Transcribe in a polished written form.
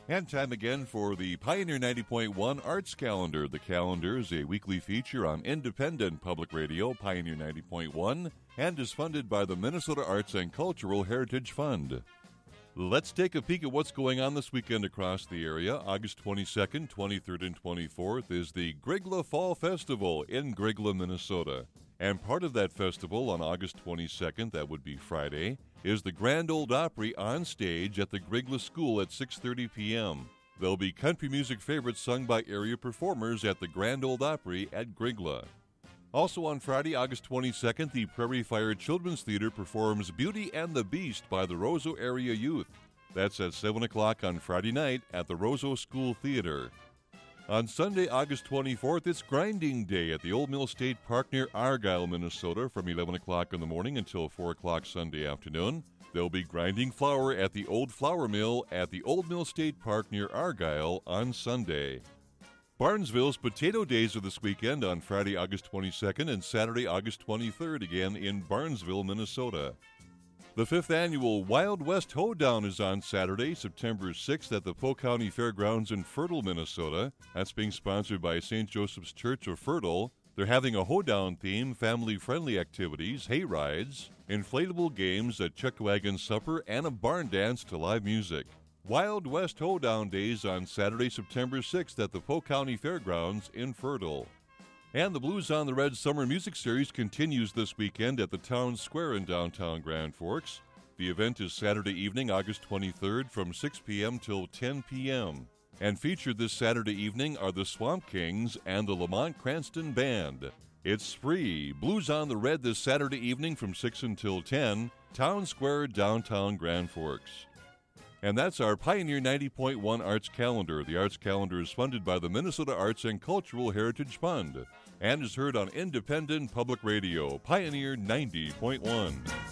And time again for the Pioneer 90.1 Arts Calendar. The calendar is a weekly feature on independent public radio, Pioneer 90.1, and is funded by the Minnesota Arts and Cultural Heritage Fund. Let's take a peek at what's going on this weekend across the area. August 22nd, 23rd, and 24th is the Grygla Fall Festival in Grygla, Minnesota. And part of that festival on August 22nd, that would be Friday, is the Grand Ole Opry on stage at the Grygla School at 6:30 p.m. There'll be country music favorites sung by area performers at the Grand Ole Opry at Grygla. Also on Friday, August 22nd, the Prairie Fire Children's Theater performs Beauty and the Beast by the Roseau Area Youth. That's at 7 o'clock on Friday night at the Roseau School Theater. On Sunday, August 24th, it's Grinding Day at the Old Mill State Park near Argyle, Minnesota from 11 o'clock in the morning until 4 o'clock Sunday afternoon. There'll be grinding flour at the Old Flour Mill at the Old Mill State Park near Argyle on Sunday. Barnesville's Potato Days are this weekend on Friday, August 22nd and Saturday, August 23rd again in Barnesville, Minnesota. The 5th annual Wild West Hoedown is on Saturday, September 6th at the Polk County Fairgrounds in Fertile, Minnesota. That's being sponsored by St. Joseph's Church of Fertile. They're having a hoedown theme, family-friendly activities, hay rides, inflatable games, a chuck wagon supper, and a barn dance to live music. Wild West Hoedown Days on Saturday, September 6th at the Polk County Fairgrounds in Fertile. And the Blues on the Red Summer Music Series continues this weekend at the Town Square in downtown Grand Forks. The event is Saturday evening, August 23rd from 6 p.m. till 10 p.m. And featured this Saturday evening are the Swamp Kings and the Lamont Cranston Band. It's free. Blues on the Red this Saturday evening from 6 until 10, Town Square, downtown Grand Forks. And that's our Pioneer 90.1 Arts Calendar. The Arts Calendar is funded by the Minnesota Arts and Cultural Heritage Fund and is heard on independent public radio, Pioneer 90.1.